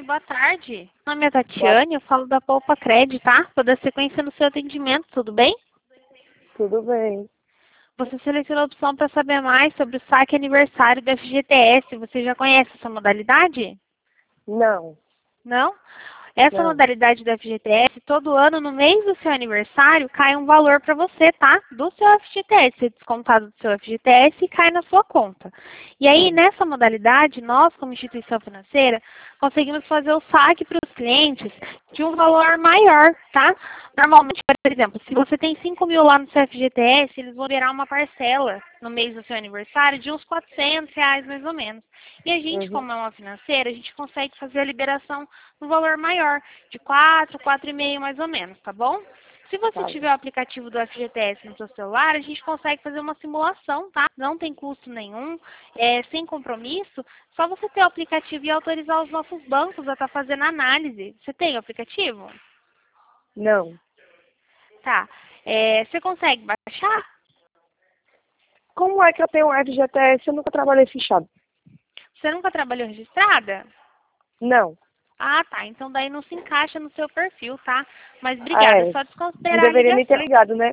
boa tarde. Meu nome é Tatiane, eu falo da Poupa Cred, tá? Vou dar sequência no seu atendimento, tudo bem? Tudo bem. Você selecionou a opção para saber mais sobre o saque aniversário do FGTS. Você já conhece essa modalidade? Não, Não? Essa não. modalidade do FGTS, todo ano, no mês do seu aniversário, cai um valor para você, tá? Do seu FGTS, é descontado do seu FGTS e cai na sua conta. E aí, nessa modalidade, nós, como instituição financeira, conseguimos fazer o saque para os clientes de um valor maior, tá? Normalmente, por exemplo, se você tem 5 mil lá no seu FGTS, eles vão liberar uma parcela no mês do seu aniversário de uns R$ 400, mais ou menos. E a gente, Uhum. como é uma financeira, a gente consegue fazer a liberação no valor maior, de 4,5 mais ou menos, tá bom? Se você Tá tiver bom. o aplicativo do FGTS no seu celular, a gente consegue fazer uma simulação, tá? Não tem custo nenhum, sem compromisso, só você ter o aplicativo e autorizar os nossos bancos a estar fazendo análise. Você tem o aplicativo? Não. Tá. Você consegue baixar? Como é que eu tenho um FGTS? Eu nunca trabalhei fichado. Você nunca trabalhou registrada? Não. Ah, tá. Então daí não se encaixa no seu perfil, tá? Mas Ah, obrigada, é é. só Não desconsiderar a deveria nem ter ligação. ligado, né?